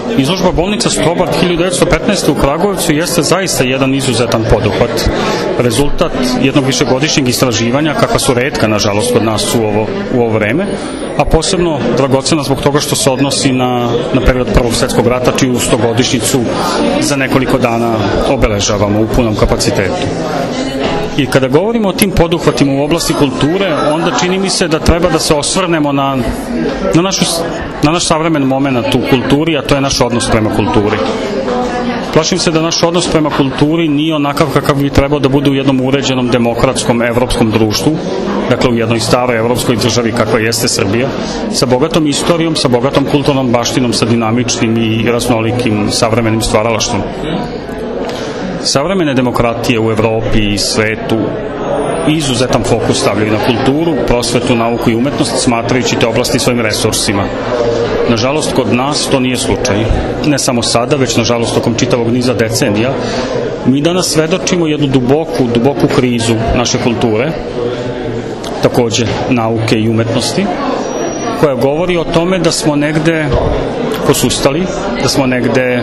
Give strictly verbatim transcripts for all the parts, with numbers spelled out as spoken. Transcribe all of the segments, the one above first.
izložba bolnica Stobart hiljadu devetsto petnaeste. u Kragujevcu jeste zaista jedan izuzetan poduhvat. Rezultat jednog višegodišnjeg istraživanja, kakva su retka, nažalost, kod nas u ovo, u ovo vreme, a posebno dragocena zbog toga što se odnosi na, na period Prvog svjetskog rata, čiju stogodišnjicu za nekoliko dana obeležavamo u punom kapacitetu. I kada govorimo o tim poduhvatima u oblasti kulture, onda čini mi se da treba da se osvrnemo na, na, našu, na naš savremen moment u kulturi, a to je naš odnos prema kulturi. Plašim se da naš odnos prema kulturi nije onakav kakav bi trebao da bude u jednom uređenom, demokratskom, evropskom društvu, dakle u jednoj staroj evropskoj državi kakva jeste Srbija, sa bogatom istorijom, sa bogatom kulturnom baštinom, sa dinamičnim i raznolikim savremenim stvaralaštvom. Savremene demokratije u Evropi i svetu izuzetan fokus stavljaju na kulturu, prosvetu, nauku i umetnost, smatrajući te oblasti svojim resursima. Nažalost, kod nas to nije slučaj. Ne samo sada, već nažalost tokom čitavog niza decenija. Mi danas svedočimo jednu duboku, duboku krizu naše kulture, takođe nauke i umetnosti, koja govori o tome da smo negde posustali, da smo negde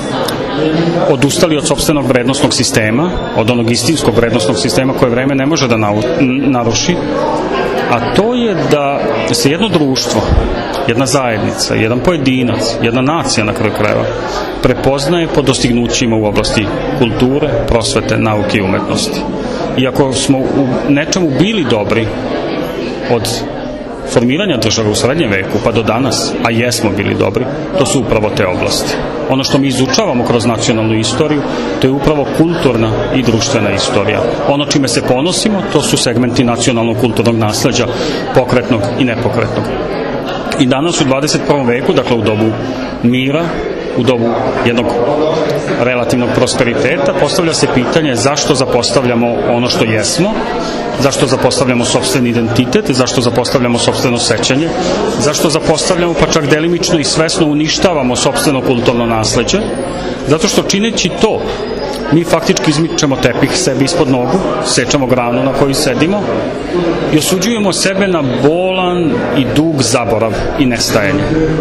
odustali od sopstvenog vrednostnog sistema, od onog istinskog vrednostnog sistema koje vreme ne može da naruši, a to je da se jedno društvo, jedna zajednica, jedan pojedinac, jedna nacija na kraju krajeva prepoznaje po dostignućima u oblasti kulture, prosvete, nauke i umetnosti. I ako smo u nečemu bili dobri od formiranja države u srednjem veku pa do danas, a jesmo bili dobri, to su upravo te oblasti. Ono što mi izučavamo kroz nacionalnu istoriju, to je upravo kulturna i društvena istorija. Ono čime se ponosimo, to su segmenti nacionalnog kulturnog nasleđa, pokretnog i nepokretnog. I danas u dvadeset prvom veku, dakle u dobu mira, u dobu jednog relativnog prosperiteta, postavlja se pitanje zašto zapostavljamo ono što jesmo, zašto zapostavljamo sopstveni identitet, zašto zapostavljamo sopstveno sećanje, zašto zapostavljamo pa čak delimično i svesno uništavamo sopstveno kulturno nasleđe, zato što čineći to mi faktički izmičemo tepih sebi ispod nogu, sečamo granu na kojoj sedimo i osuđujemo sebe na bolan i dug zaborav i nestajanje.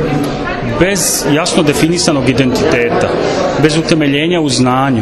Bez jasno definisanog identiteta, bez utemeljenja u znanju,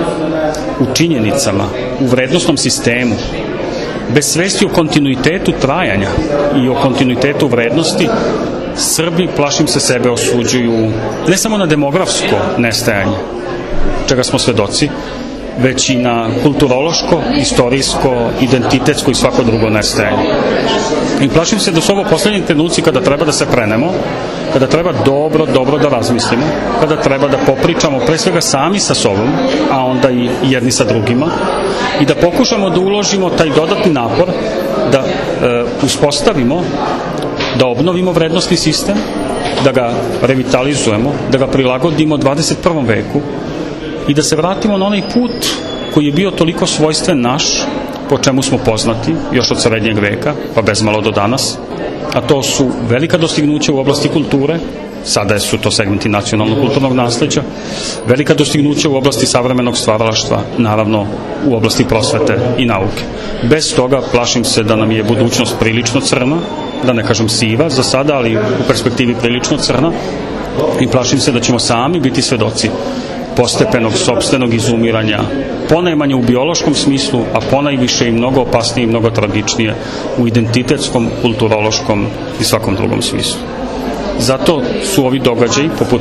u činjenicama, u vrednostnom sistemu, bez svesti o kontinuitetu trajanja i o kontinuitetu vrednosti, Srbi, plašim se, sebe osuđuju ne samo na demografsko nestajanje, čega smo svedoci, već i na kulturološko, istorijsko, identitetsko i svako drugo nestajanje. I plašim se da su ovo poslednji trenuci kada treba da se prenemo, kada treba dobro, dobro da razmislimo, kada treba da popričamo pre svega sami sa sobom, a onda i jedni sa drugima, i da pokušamo da uložimo taj dodatni napor, da e, uspostavimo, da obnovimo vrednosni sistem, da ga revitalizujemo, da ga prilagodimo dvadeset prvom veku i da se vratimo na onaj put koji je bio toliko svojstven naš, po čemu smo poznati još od srednjeg veka, pa bezmalo do danas, a to su velika dostignuća u oblasti kulture, sada su to segmenti nacionalnog kulturnog nasleđa, velika dostignuća u oblasti savremenog stvaralaštva, naravno u oblasti prosvete i nauke. Bez toga plašim se da nam je budućnost prilično crna, da ne kažem siva za sada, ali u perspektivi prilično crna, i plašim se da ćemo sami biti svedoci postepenog sopstvenog izumiranja, ponajmanje u biološkom smislu, a ponajviše i mnogo opasnije i mnogo tragičnije u identitetskom, kulturološkom i svakom drugom smislu. Zato su ovi događaji, poput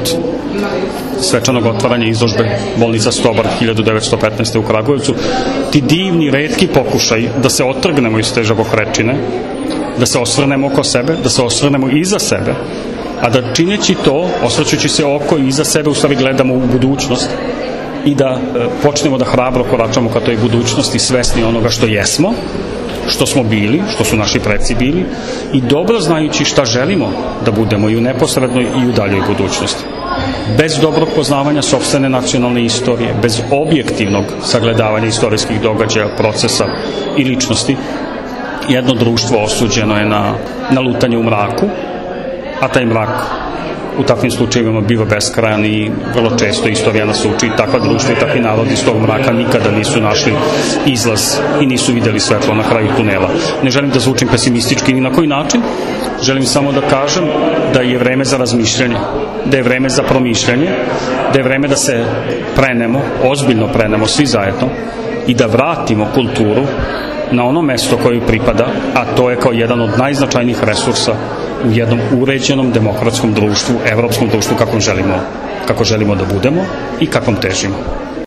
svečanog otvaranja izložbe bolnica Stobart hiljadu devetsto petnaeste. u Kragujevcu, ti divni, retki pokušaj da se otrgnemo iz te žabokrečine, da se osvrnemo oko sebe, da se osvrnemo iza sebe, a da čineći to, osvrćući se oko i iza sebe, u stvari gledamo u budućnost i da e, počnemo da hrabro koračamo ka toj budućnosti, svesni onoga što jesmo, što smo bili, što su naši preci bili, i dobro znajući šta želimo da budemo i u neposrednoj i u daljoj budućnosti. Bez dobrog poznavanja sopstvene nacionalne istorije, bez objektivnog sagledavanja istorijskih događaja, procesa i ličnosti, jedno društvo osuđeno je na, na lutanje u mraku, a taj mrak u takvim slučajevima biva beskrajan i vrlo često istorija nas uči, takva društva i takvi narodi iz tog mraka nikada nisu našli izlaz i nisu videli svetlo na kraju tunela. Ne želim da zvučim pesimistički ni na koji način, želim samo da kažem da je vreme za razmišljanje, da je vreme za promišljanje, da je vreme da se prenemo, ozbiljno prenemo svi zajedno i da vratimo kulturu na ono mesto koje pripada, a to je kao jedan od najznačajnijih resursa u jednom uređenom demokratskom društvu, evropskom društvu kakvom želimo, kako želimo da budemo i kakvom težimo.